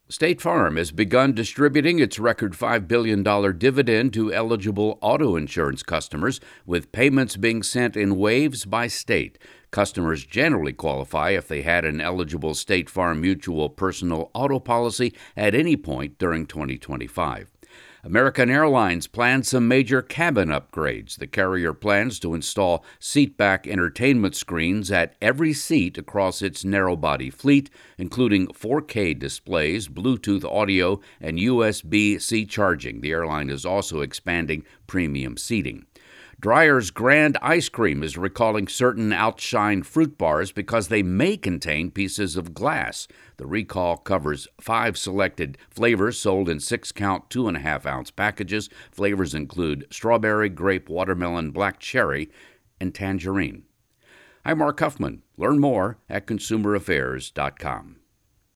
State Farm has begun distributing its record $5 billion dividend to eligible auto insurance customers, with payments being sent in waves by state. Customers generally qualify if they had an eligible State Farm Mutual personal auto policy at any point during 2025. American Airlines plans some major cabin upgrades. The carrier plans to install seatback entertainment screens at every seat across its narrow-body fleet, including 4K displays, Bluetooth audio, and USB-C charging. The airline is also expanding premium seating. Dreyer's Grand Ice Cream is recalling certain Outshine fruit bars because they may contain pieces of glass. The recall covers 5 selected flavors sold in 6-count 2.5-ounce packages. Flavors include strawberry, grape, watermelon, black cherry, and tangerine. I'm Mark Huffman. Learn more at consumeraffairs.com.